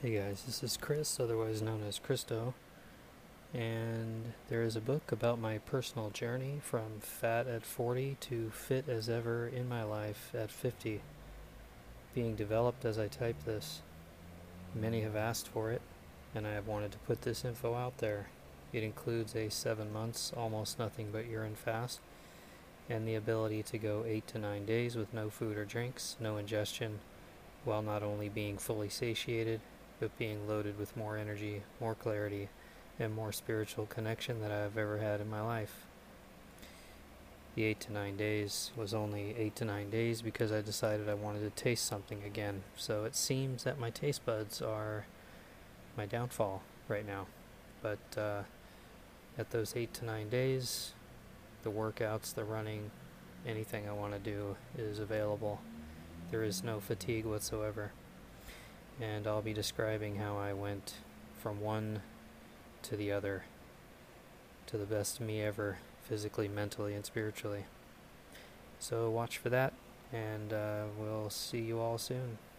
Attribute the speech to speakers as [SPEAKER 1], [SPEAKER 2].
[SPEAKER 1] Hey guys, this is Chris, otherwise known as Christo, and there is a book about my personal journey from fat at 40 to fit as ever in my life at 50, being developed as I type this. Many have asked for it, and I have wanted to put this info out there. It includes a 7 months, almost nothing but urine fast, and the ability to go 8 to 9 days with no food or drinks, no ingestion, while not only being fully satiated, but being loaded with more energy, more clarity, and more spiritual connection than I've ever had in my life. The 8 to 9 days was only 8 to 9 days because I decided I wanted to taste something again. So it seems that my taste buds are my downfall right now. But at those 8 to 9 days, the workouts, the running, anything I want to do is available. There is no fatigue whatsoever. And I'll be describing how I went from one to the other, to the best me ever, physically, mentally, and spiritually. So watch for that, and we'll see you all soon.